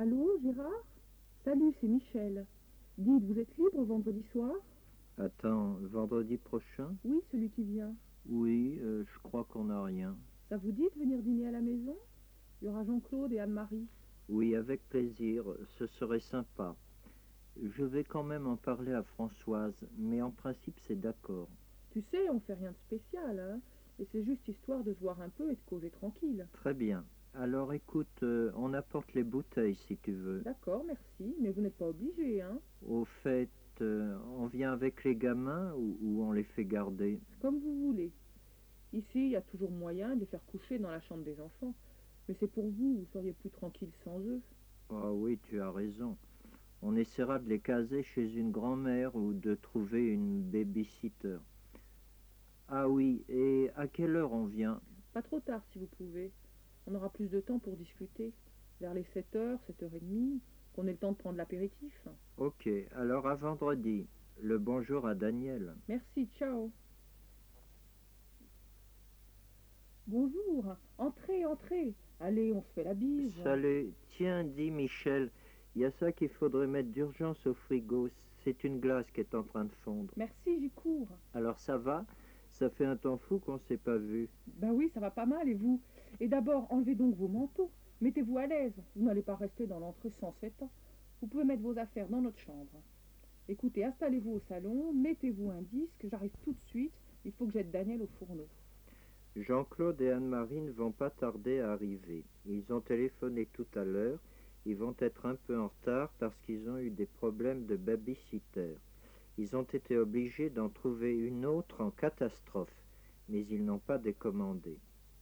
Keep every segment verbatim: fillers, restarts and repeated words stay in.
Allô, Gérard? Salut, c'est Michel. Dites, vous êtes libre vendredi soir? Attends, vendredi prochain? Oui, celui qui vient. Oui, euh, je crois qu'on n'a rien. Ça vous dit de venir dîner à la maison? Il y aura Jean-Claude et Anne-Marie. Oui, avec plaisir, ce serait sympa. Je vais quand même en parler à Françoise, mais en principe c'est d'accord. Tu sais, on fait rien de spécial, hein? Et c'est juste histoire de se voir un peu et de causer tranquille. Très bien. Alors écoute, euh, on apporte les bouteilles si tu veux. D'accord, merci, mais vous n'êtes pas obligé, hein? Au fait, euh, on vient avec les gamins ou, ou on les fait garder? Comme vous voulez. Ici, il y a toujours moyen de les faire coucher dans la chambre des enfants. Mais c'est pour vous, vous seriez plus tranquille sans eux. Ah oui, tu as raison. On essaiera de les caser chez une grand-mère ou de trouver une baby-sitter. Ah oui, et à quelle heure on vient? Pas trop tard si vous pouvez. On aura plus de temps pour discuter. Vers les sept heures, sept heures trente, qu'on ait le temps de prendre l'apéritif. Ok, alors à vendredi. Le bonjour à Daniel. Merci, ciao. Bonjour, entrez, entrez. Allez, on se fait la bise. Salut, tiens, dis Michel, il y a ça qu'il faudrait mettre d'urgence au frigo. C'est une glace qui est en train de fondre. Merci, j'y cours. Alors ça va? Ça fait un temps fou qu'on ne s'est pas vu. Ben oui, ça va pas mal, et vous? Et d'abord, enlevez donc vos manteaux. Mettez-vous à l'aise. Vous n'allez pas rester dans l'entrée sans sept ans. Vous pouvez mettre vos affaires dans notre chambre. Écoutez, installez-vous au salon, mettez-vous un disque, j'arrive tout de suite. Il faut que j'aide Daniel au fourneau. Jean-Claude et Anne-Marie ne vont pas tarder à arriver. Ils ont téléphoné tout à l'heure. Ils vont être un peu en retard parce qu'ils ont eu des problèmes de baby-sitter. Ils ont été obligés d'en trouver une autre en catastrophe, mais ils n'ont pas décommandé.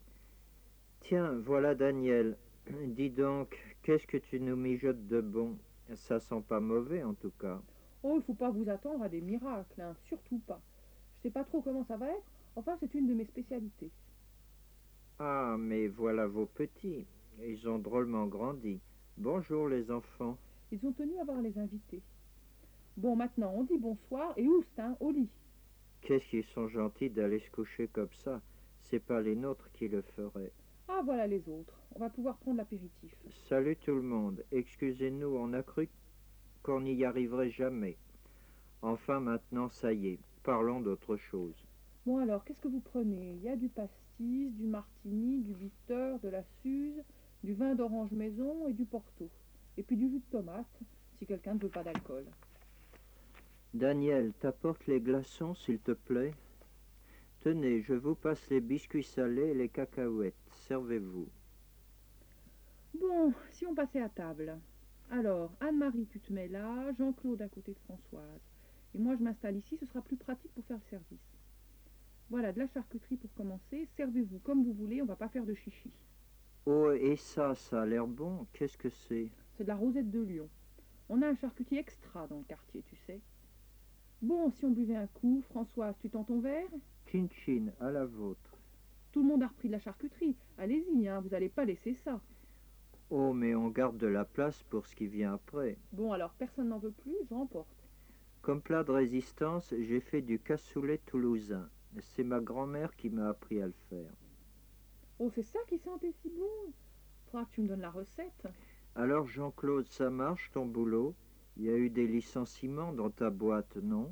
Tiens, voilà Daniel. Dis donc, qu'est-ce que tu nous mijotes de bon? Ça sent pas mauvais en tout cas. Oh, il faut pas vous attendre à des miracles, hein, surtout pas. Je sais pas trop comment ça va être, enfin c'est une de mes spécialités. Ah, mais voilà vos petits. Ils ont drôlement grandi. Bonjour les enfants. Ils ont tenu à voir les invités. Bon, maintenant, on dit bonsoir et oust, hein, au lit. Qu'est-ce qu'ils sont gentils d'aller se coucher comme ça. C'est pas les nôtres qui le feraient. Ah, voilà les autres. On va pouvoir prendre l'apéritif. Salut tout le monde. Excusez-nous, on a cru qu'on n'y arriverait jamais. Enfin, maintenant, ça y est. Parlons d'autre chose. Bon alors, qu'est-ce que vous prenez? Il y a du pastis, du martini, du bitter, de la suze, du vin d'orange maison et du porto. Et puis du jus de tomate, si quelqu'un ne veut pas d'alcool. Daniel, t'apportes les glaçons, s'il te plaît? Tenez, je vous passe les biscuits salés et les cacahuètes. Servez-vous. Bon, si on passait à table. Alors, Anne-Marie, tu te mets là, Jean-Claude à côté de Françoise. Et moi, je m'installe ici, ce sera plus pratique pour faire le service. Voilà, de la charcuterie pour commencer. Servez-vous comme vous voulez, on va pas faire de chichi. Oh, et ça, ça a l'air bon. Qu'est-ce que c'est? C'est de la rosette de Lyon. On a un charcutier extra dans le quartier, tu sais. Bon, si on buvait un coup, Françoise, tu tends ton verre? Chin-chin, à la vôtre. Tout le monde a repris de la charcuterie. Allez-y, hein, vous n'allez pas laisser ça. Oh, mais on garde de la place pour ce qui vient après. Bon, alors, personne n'en veut plus, je remporte. Comme plat de résistance, j'ai fait du cassoulet toulousain. C'est ma grand-mère qui m'a appris à le faire. Oh, c'est ça qui sentait si bon. Faudra que tu me donnes la recette. Alors, Jean-Claude, ça marche ton boulot? Il y a eu des licenciements dans ta boîte, non?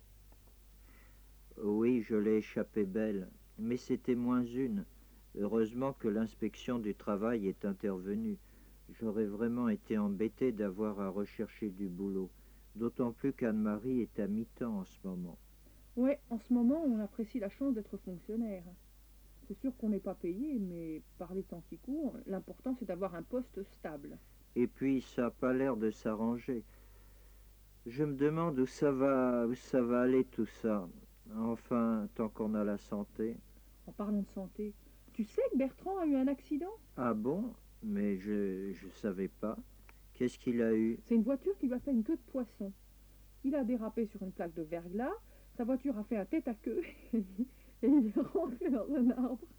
Oui, je l'ai échappé belle, mais c'était moins une. Heureusement que l'inspection du travail est intervenue. J'aurais vraiment été embêté d'avoir à rechercher du boulot, d'autant plus qu'Anne-Marie est à mi-temps en ce moment. Ouais, en ce moment, on apprécie la chance d'être fonctionnaire. C'est sûr qu'on n'est pas payé, mais par les temps qui courent, l'important c'est d'avoir un poste stable. Et puis, ça n'a pas l'air de s'arranger. Je me demande où ça va, où ça va aller tout ça. Enfin, tant qu'on a la santé. En parlant de santé, tu sais que Bertrand a eu un accident? Ah bon? Mais je je savais pas. Qu'est-ce qu'il a eu? C'est une voiture qui lui a fait une queue de poisson. Il a dérapé sur une plaque de verglas, sa voiture a fait un tête à queue et il est rentré dans un arbre.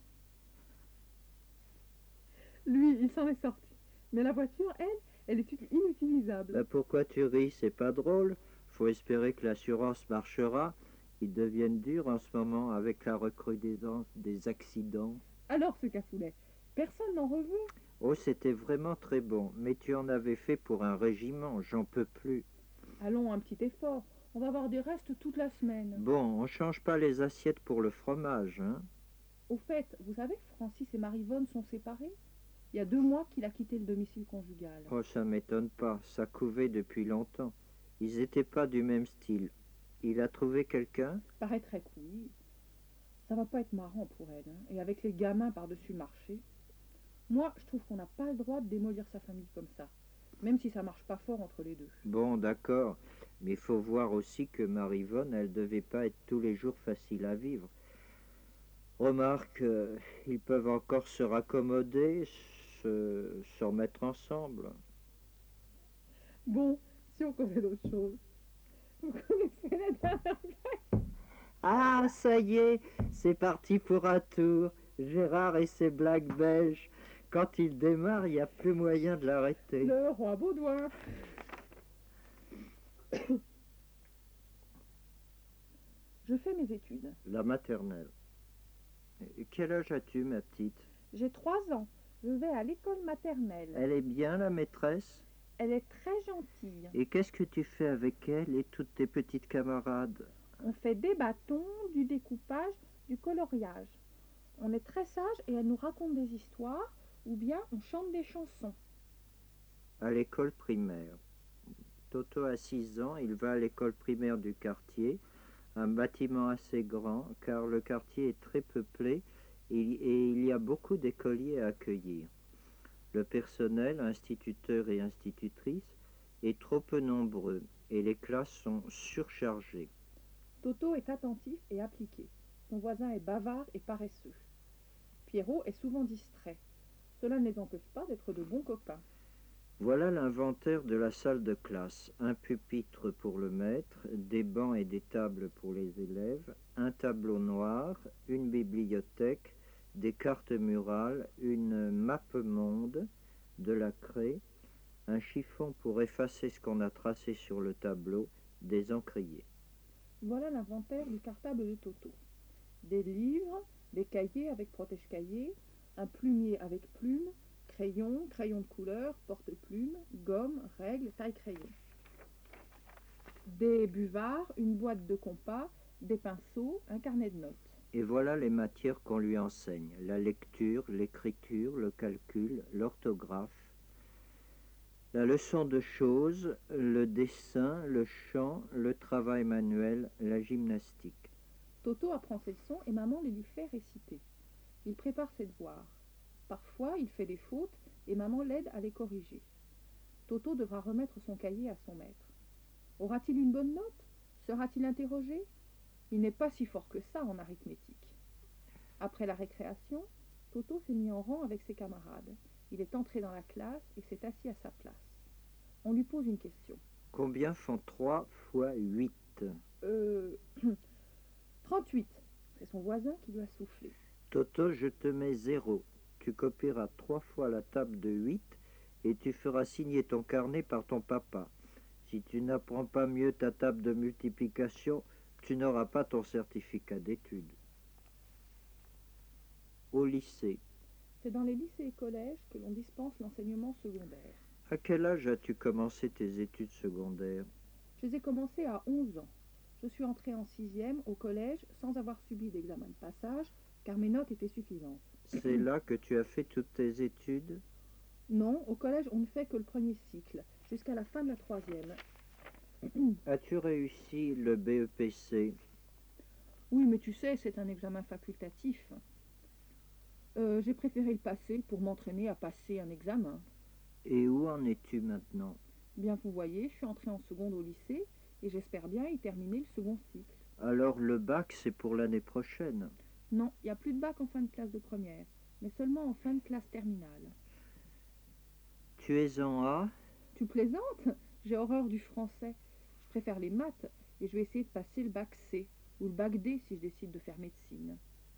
Lui, il s'en est sorti. Mais la voiture, elle, elle est inutilisable. Bah pourquoi tu ris? C'est pas drôle. Faut espérer que l'assurance marchera. Ils deviennent durs en ce moment avec la recrudescence des accidents. Alors, ce cafoulet, personne n'en reveut? Oh, c'était vraiment très bon, mais tu en avais fait pour un régiment, j'en peux plus. Allons, un petit effort. On va avoir des restes toute la semaine. Bon, on change pas les assiettes pour le fromage, hein? Au fait, vous savez que Francis et Marivonne sont séparés? Il y a deux mois qu'il a quitté le domicile conjugal. Oh, ça m'étonne pas, ça couvait depuis longtemps. Ils étaient pas du même style. Il a trouvé quelqu'un? Paraîtrait que oui. Ça va pas être marrant pour elle, hein. Et avec les gamins par-dessus le marché. Moi, je trouve qu'on n'a pas le droit de démolir sa famille comme ça, même si ça marche pas fort entre les deux. Bon, d'accord, mais il faut voir aussi que Marivonne, elle devait pas être tous les jours facile à vivre. Remarque, euh, ils peuvent encore se raccommoder, se, se remettre ensemble. Bon, si on connaît d'autres choses. Vous connaissez la dernière blague? Ah, ça y est, c'est parti pour un tour. Gérard et ses blagues belges. Quand il démarre, il n'y a plus moyen de l'arrêter. Le roi Baudouin. Je fais mes études. La maternelle. Et quel âge as-tu, ma petite? J'ai trois ans. Je vais à l'école maternelle. Elle est bien, la maîtresse? Elle est très gentille. Et qu'est-ce que tu fais avec elle et toutes tes petites camarades? On fait des bâtons, du découpage, du coloriage. On est très sage et elle nous raconte des histoires ou bien on chante des chansons. À l'école primaire. Toto a six ans, il va à l'école primaire du quartier, un bâtiment assez grand car le quartier est très peuplé et, et il y a beaucoup d'écoliers à accueillir. Le personnel, instituteurs et institutrices, est trop peu nombreux et les classes sont surchargées. Toto est attentif et appliqué. Son voisin est bavard et paresseux. Pierrot est souvent distrait. Cela ne les empêche pas d'être de bons copains. Voilà l'inventaire de la salle de classe. Un pupitre pour le maître, des bancs et des tables pour les élèves, un tableau noir, une bibliothèque, des cartes murales, une map monde, de la craie, un chiffon pour effacer ce qu'on a tracé sur le tableau, des encriers. Voilà l'inventaire du cartable de Toto. Des livres, des cahiers avec protège-cahiers, un plumier avec plume, crayon, crayon de couleur, porte-plume, gomme, règle, taille-crayon. Des buvards, une boîte de compas, des pinceaux, un carnet de notes. Et voilà les matières qu'on lui enseigne, la lecture, l'écriture, le calcul, l'orthographe, la leçon de choses, le dessin, le chant, le travail manuel, la gymnastique. Toto apprend ses leçons et maman les lui fait réciter. Il prépare ses devoirs. Parfois, il fait des fautes et maman l'aide à les corriger. Toto devra remettre son cahier à son maître. Aura-t-il une bonne note? Sera-t-il interrogé? Il n'est pas si fort que ça en arithmétique. Après la récréation, Toto s'est mis en rang avec ses camarades. Il est entré dans la classe et s'est assis à sa place. On lui pose une question. Combien font trois fois huit? Euh... trente-huit. C'est son voisin qui lui a soufflé. Toto, je te mets zéro. Tu copieras trois fois la table de huit et tu feras signer ton carnet par ton papa. Si tu n'apprends pas mieux ta table de multiplication, tu n'auras pas ton certificat d'études. Au lycée. C'est dans les lycées et collèges que l'on dispense l'enseignement secondaire. À quel âge as-tu commencé tes études secondaires? Je les ai commencées à onze ans. Je suis entrée en sixième au collège sans avoir subi d'examen de passage, car mes notes étaient suffisantes. C'est là que tu as fait toutes tes études? Non, au collège, on ne fait que le premier cycle, jusqu'à la fin de la troisième. As-tu réussi le B E P C? Oui, mais tu sais, c'est un examen facultatif. Euh, j'ai préféré le passer pour m'entraîner à passer un examen. Et où en es-tu maintenant? Bien, vous voyez, je suis entrée en seconde au lycée et j'espère bien y terminer le second cycle. Alors le bac, c'est pour l'année prochaine? Non, il n'y a plus de bac en fin de classe de première, mais seulement en fin de classe terminale. Tu es en A? Tu plaisantes? J'ai horreur du français. Je préfère les maths et je vais essayer de passer le bac C ou le bac D si je décide de faire médecine.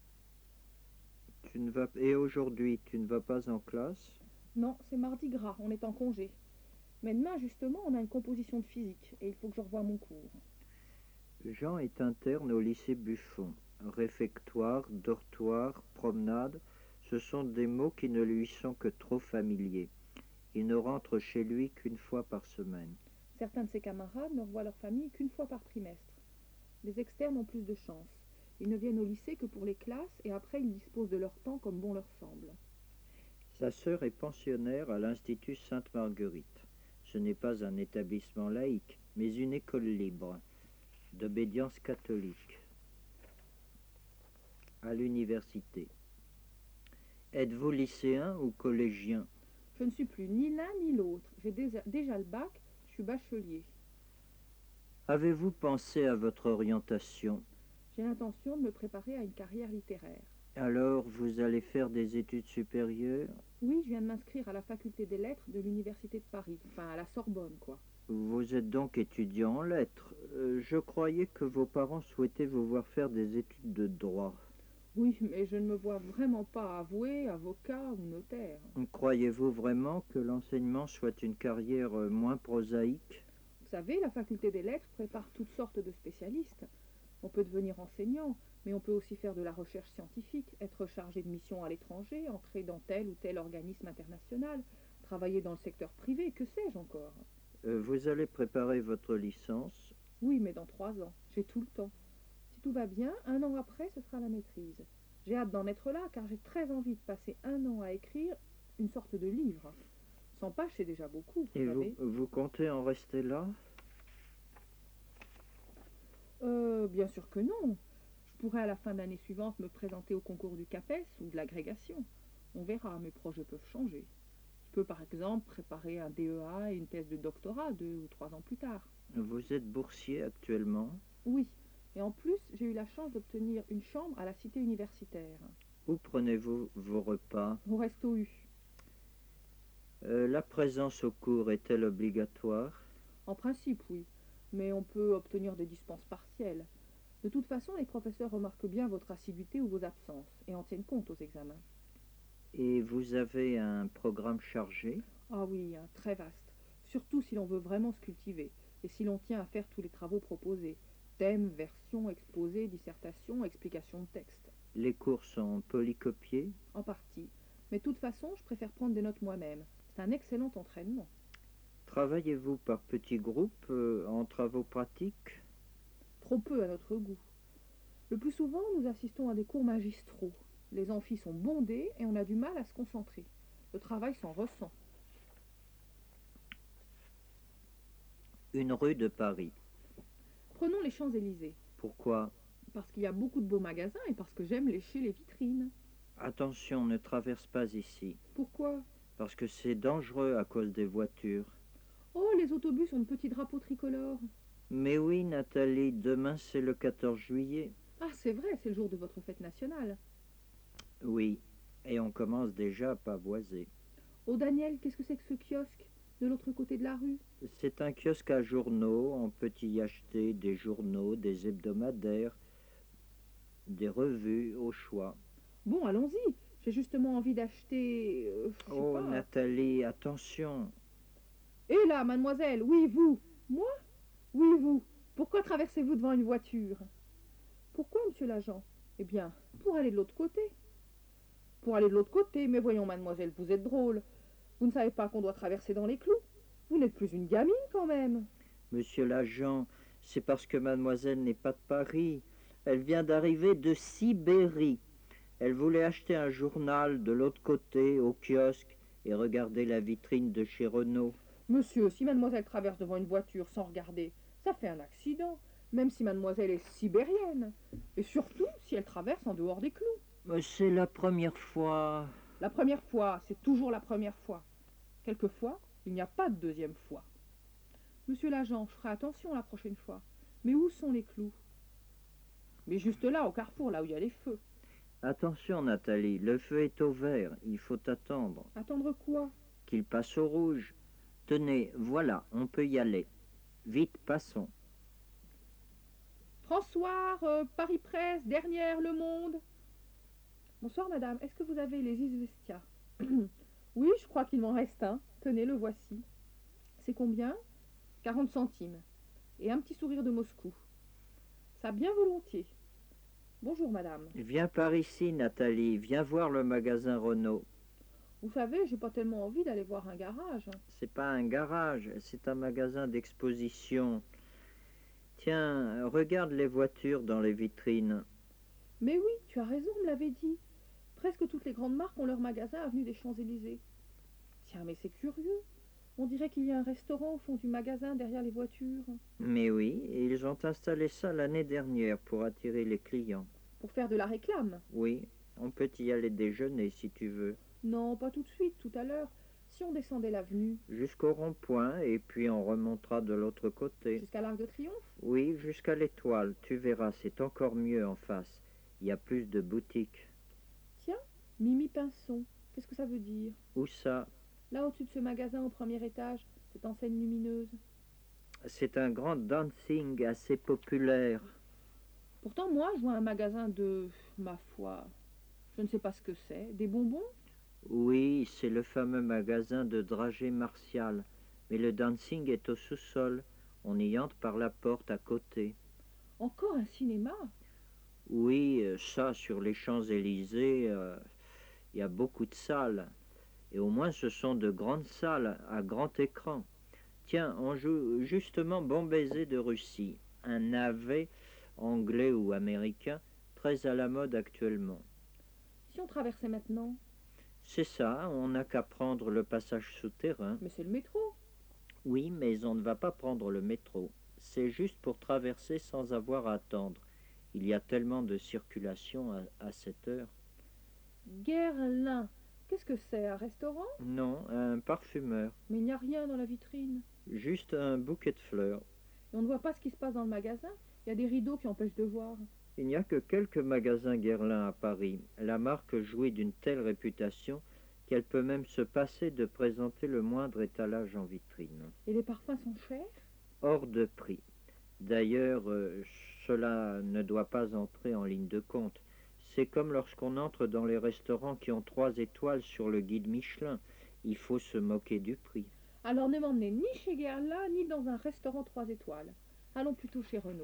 Tu ne vas... Et aujourd'hui, tu ne vas pas en classe? Non, c'est mardi gras, on est en congé. Mais demain, justement, on a une composition de physique et il faut que je revoie mon cours. Jean est interne au lycée Buffon. Réfectoire, dortoir, promenade, Ce sont des mots qui ne lui sont que trop familiers. Il ne rentre chez lui qu'une fois par semaine. Certains de ses camarades ne revoient leur famille qu'une fois par trimestre. Les externes ont plus de chance. Ils ne viennent au lycée que pour les classes et après ils disposent de leur temps comme bon leur semble. Sa sœur est pensionnaire à l'Institut Sainte-Marguerite. Ce n'est pas un établissement laïque, mais une école libre, d'obédience catholique, à l'université. Êtes-vous lycéen ou collégien? Je ne suis plus ni l'un ni l'autre. J'ai déjà, déjà le bac, je suis bachelier. Avez-vous pensé à votre orientation? J'ai l'intention de me préparer à une carrière littéraire. Alors, vous allez faire des études supérieures? Oui, je viens de m'inscrire à la faculté des lettres de l'université de Paris, enfin à la Sorbonne, quoi. Vous êtes donc étudiant en lettres. Euh, je croyais que vos parents souhaitaient vous voir faire des études de droit. Oui, mais je ne me vois vraiment pas avoué, avocat ou notaire. Croyez-vous vraiment que l'enseignement soit une carrière moins prosaïque? Vous savez, la faculté des lettres prépare toutes sortes de spécialistes. On peut devenir enseignant, mais on peut aussi faire de la recherche scientifique, être chargé de mission à l'étranger, entrer dans tel ou tel organisme international, travailler dans le secteur privé, que sais-je encore. Euh, vous allez préparer votre licence? Oui, mais dans trois ans, j'ai tout le temps. Si tout va bien, un an après, ce sera la maîtrise. J'ai hâte d'en être là, car j'ai très envie de passer un an à écrire une sorte de livre. cent pages, c'est déjà beaucoup, vous Et savez. vous, vous comptez en rester là? Euh, bien sûr que non. Je pourrais à la fin de l'année suivante me présenter au concours du CAPES ou de l'agrégation. On verra, mes projets peuvent changer. Je peux par exemple préparer un D E A et une thèse de doctorat deux ou trois ans plus tard. Vous êtes boursier actuellement? Oui, et en plus, j'ai eu la chance d'obtenir une chambre à la cité universitaire. Où prenez-vous vos repas? Au Resto U. Euh, la présence au cours est-elle obligatoire? En principe, oui, mais on peut obtenir des dispenses partielles. De toute façon, les professeurs remarquent bien votre assiduité ou vos absences et en tiennent compte aux examens. Et vous avez un programme chargé? Ah oui, hein, très vaste, surtout si l'on veut vraiment se cultiver et si l'on tient à faire tous les travaux proposés. Thème, version, exposé, dissertation, explication de texte. Les cours sont polycopiés? En partie, mais de toute façon, je préfère prendre des notes moi-même. C'est un excellent entraînement. Travaillez-vous par petits groupes euh, en travaux pratiques? Trop peu à notre goût. Le plus souvent, nous assistons à des cours magistraux. Les amphis sont bondés et on a du mal à se concentrer. Le travail s'en ressent. Une rue de Paris. Prenons les Champs-Élysées. Pourquoi? Parce qu'il y a beaucoup de beaux magasins et parce que j'aime lécher les vitrines. Attention, ne traverse pas ici. Pourquoi? Parce que c'est dangereux à cause des voitures. Oh, les autobus ont de petits drapeaux tricolores. Mais oui, Nathalie, demain c'est le quatorze juillet. Ah, c'est vrai, c'est le jour de votre fête nationale. Oui, et on commence déjà à pavoiser. Oh, Daniel, qu'est-ce que c'est que ce kiosque de l'autre côté de la rue? C'est un kiosque à journaux, on peut y acheter des journaux, des hebdomadaires, des revues au choix. Bon, allons-y, j'ai justement envie d'acheter... Euh, je sais Oh, pas. Nathalie, attention. Et là, mademoiselle, oui, vous. Moi? Oui, vous. Pourquoi traversez-vous devant une voiture? Pourquoi, monsieur l'agent? Eh bien, pour aller de l'autre côté. Pour aller de l'autre côté, mais voyons, mademoiselle, vous êtes drôle. Vous ne savez pas qu'on doit traverser dans les clous? Vous n'êtes plus une gamine, quand même. Monsieur l'agent, c'est parce que mademoiselle n'est pas de Paris. Elle vient d'arriver de Sibérie. Elle voulait acheter un journal de l'autre côté, au kiosque, et regarder la vitrine de chez Renault. Monsieur, si mademoiselle traverse devant une voiture sans regarder, ça fait un accident, même si mademoiselle est sibérienne. Et surtout, si elle traverse en dehors des clous. Mais c'est la première fois. La première fois, c'est toujours la première fois. Quelquefois, il n'y a pas de deuxième fois. Monsieur l'agent, je ferai attention la prochaine fois. Mais où sont les clous? Mais juste là, au carrefour, là où il y a les feux. Attention, Nathalie, le feu est au vert, il faut attendre. Attendre quoi? Qu'il passe au rouge. Tenez, voilà, on peut y aller. Vite, passons. François, euh, Paris Presse, dernière, Le Monde. Bonsoir, madame, est-ce que vous avez les Izvestia? Oui, je crois qu'il m'en reste un. Tenez, le voici. C'est combien? quarante centimes. Et un petit sourire de Moscou. Ça bien volontiers. Bonjour, madame. Viens par ici, Nathalie, viens voir le magasin Renault. Vous savez, j'ai pas tellement envie d'aller voir un garage. C'est pas un garage, c'est un magasin d'exposition. Tiens, regarde les voitures dans les vitrines. Mais oui, tu as raison, me l'avait dit. Presque toutes les grandes marques ont leur magasin avenue des Champs-Élysées. Tiens, mais c'est curieux. On dirait qu'il y a un restaurant au fond du magasin derrière les voitures. Mais oui, ils ont installé ça l'année dernière pour attirer les clients. Pour faire de la réclame? Oui, on peut y aller déjeuner si tu veux. Non, pas tout de suite, tout à l'heure. Si on descendait l'avenue. Jusqu'au rond-point et puis on remontera de l'autre côté. Jusqu'à l'Arc de Triomphe? Oui, jusqu'à l'Étoile. Tu verras, c'est encore mieux en face. Il y a plus de boutiques. Tiens, Mimi Pinson. Qu'est-ce que ça veut dire? Où ça? Là, au-dessus de ce magasin, au premier étage, cette enseigne lumineuse. C'est un grand dancing assez populaire. Pourtant, moi, je vois un magasin de... ma foi... Je ne sais pas ce que c'est. Des bonbons? Oui, c'est le fameux magasin de dragées martiales. Mais le dancing est au sous-sol. On y entre par la porte à côté. Encore un cinéma? Oui, ça, sur les Champs-Élysées, euh, il y a beaucoup de salles. Et au moins, ce sont de grandes salles à grand écran. Tiens, on joue justement Bon baiser de Russie, un navet anglais ou américain très à la mode actuellement. Si on traversait maintenant? C'est ça, on n'a qu'à prendre le passage souterrain. Mais c'est le métro. Oui, mais on ne va pas prendre le métro. C'est juste pour traverser sans avoir à attendre. Il y a tellement de circulation à, à cette heure. Guerlain. Qu'est-ce que c'est, un restaurant? Non, un parfumeur. Mais il n'y a rien dans la vitrine. Juste un bouquet de fleurs. Et on ne voit pas ce qui se passe dans le magasin? Il y a des rideaux qui empêchent de voir. Il n'y a que quelques magasins Guerlain à Paris. La marque jouit d'une telle réputation qu'elle peut même se passer de présenter le moindre étalage en vitrine. Et les parfums sont chers? Hors de prix. D'ailleurs, euh, cela ne doit pas entrer en ligne de compte. C'est comme lorsqu'on entre dans les restaurants qui ont trois étoiles sur le guide Michelin. Il faut se moquer du prix. Alors ne m'emmenez ni chez Guerlain, ni dans un restaurant trois étoiles. Allons plutôt chez Renault.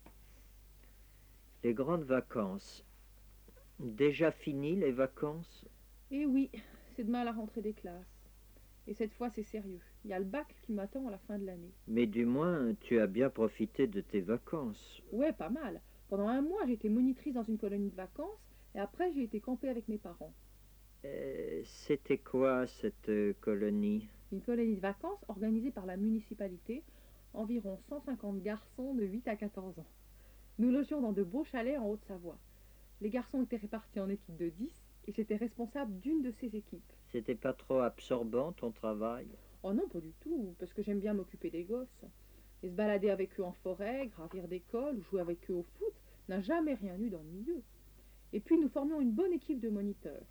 Les grandes vacances. Déjà fini les vacances? Eh oui, c'est demain la rentrée des classes. Et cette fois, c'est sérieux. Il y a le bac qui m'attend à la fin de l'année. Mais du moins, tu as bien profité de tes vacances. Ouais, pas mal. Pendant un mois, j'ai été monitrice dans une colonie de vacances et après, j'ai été camper avec mes parents. Euh, C'était quoi cette euh, colonie? Une colonie de vacances organisée par la municipalité, environ cent cinquante garçons de huit à quatorze ans. Nous logions dans de beaux chalets en Haute-Savoie. Les garçons étaient répartis en équipes de dix et j'étais responsable d'une de ces équipes. C'était pas trop absorbant ton travail? Oh non, pas du tout, parce que j'aime bien m'occuper des gosses. Et se balader avec eux en forêt, gravir des cols ou jouer avec eux au foot n'a jamais rien eu d'ennuyeux. Et puis nous formions une bonne équipe de moniteurs.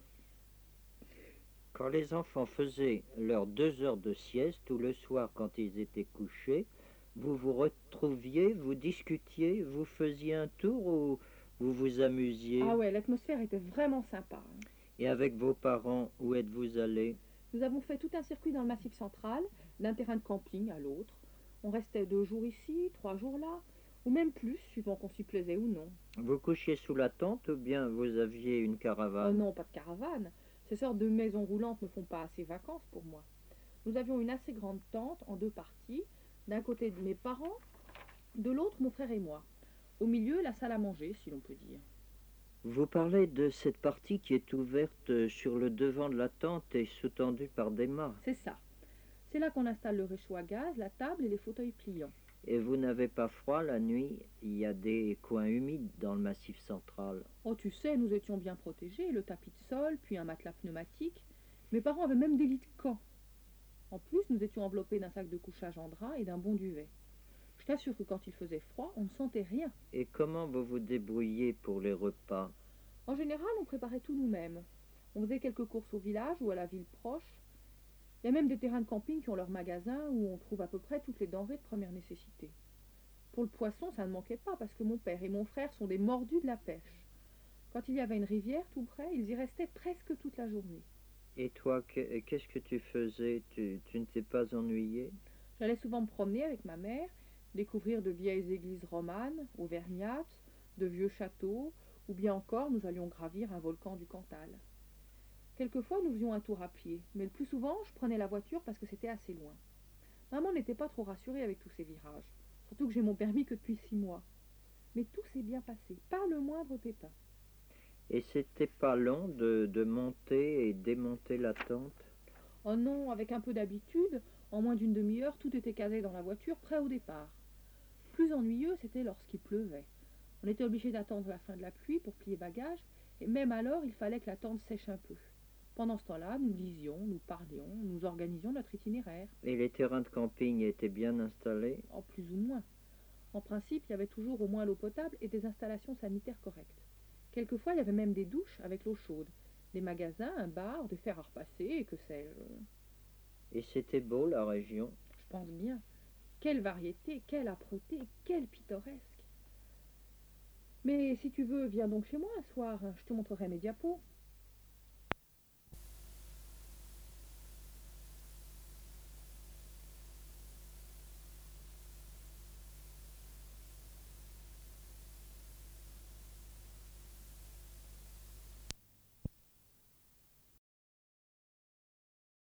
Quand les enfants faisaient leurs deux heures de sieste ou le soir quand ils étaient couchés, vous vous retrouviez, vous discutiez, vous faisiez un tour ou vous vous amusiez? Ah ouais, l'atmosphère était vraiment sympa. Et avec vos parents, où êtes-vous allés? Nous avons fait tout un circuit dans le Massif central, d'un terrain de camping à l'autre. On restait deux jours ici, trois jours là, ou même plus, suivant qu'on s'y plaisait ou non. Vous couchiez sous la tente ou bien vous aviez une caravane? Oh non, pas de caravane. Ces sortes de maisons roulantes ne font pas assez vacances pour moi. Nous avions une assez grande tente en deux parties. D'un côté de mes parents, de l'autre mon frère et moi. Au milieu, la salle à manger, si l'on peut dire. Vous parlez de cette partie qui est ouverte sur le devant de la tente et sous-tendue par des mâts. C'est ça. C'est là qu'on installe le réchaud à gaz, la table et les fauteuils pliants. Et vous n'avez pas froid la nuit? Il y a des coins humides dans le Massif central. Oh, tu sais, nous étions bien protégés, le tapis de sol, puis un matelas pneumatique. Mes parents avaient même des lits de camp. En plus, nous étions enveloppés d'un sac de couchage en drap et d'un bon duvet. Je t'assure que quand il faisait froid, on ne sentait rien. Et comment vous vous débrouillez pour les repas? En général, on préparait tout nous-mêmes. On faisait quelques courses au village ou à la ville proche. Il y a même des terrains de camping qui ont leur magasin où on trouve à peu près toutes les denrées de première nécessité. Pour le poisson, ça ne manquait pas parce que mon père et mon frère sont des mordus de la pêche. Quand il y avait une rivière tout près, ils y restaient presque toute la journée. Et toi, qu'est-ce que tu faisais? Tu, tu ne t'es pas ennuyé? J'allais souvent me promener avec ma mère, découvrir de vieilles églises romanes, auvergnates, de vieux châteaux, ou bien encore nous allions gravir un volcan du Cantal. Quelquefois nous faisions un tour à pied, mais le plus souvent je prenais la voiture parce que c'était assez loin. Maman n'était pas trop rassurée avec tous ces virages, surtout que j'ai mon permis que depuis six mois. Mais tout s'est bien passé, pas le moindre pépin. Et c'était pas long de, de monter et démonter la tente? Oh non, avec un peu d'habitude, en moins d'une demi-heure, tout était casé dans la voiture, prêt au départ. Plus ennuyeux, c'était lorsqu'il pleuvait. On était obligé d'attendre la fin de la pluie pour plier bagages, et même alors, il fallait que la tente sèche un peu. Pendant ce temps-là, nous lisions, nous parlions, nous organisions notre itinéraire. Et les terrains de camping étaient bien installés? En plus ou moins. En principe, il y avait toujours au moins l'eau potable et des installations sanitaires correctes. Quelquefois, il y avait même des douches avec l'eau chaude, des magasins, un bar, des fers à repasser, et que sais-je. Et c'était beau, la région? Je pense bien. Quelle variété, quelle âpreté, quel pittoresque. Mais si tu veux, viens donc chez moi un soir, je te montrerai mes diapos.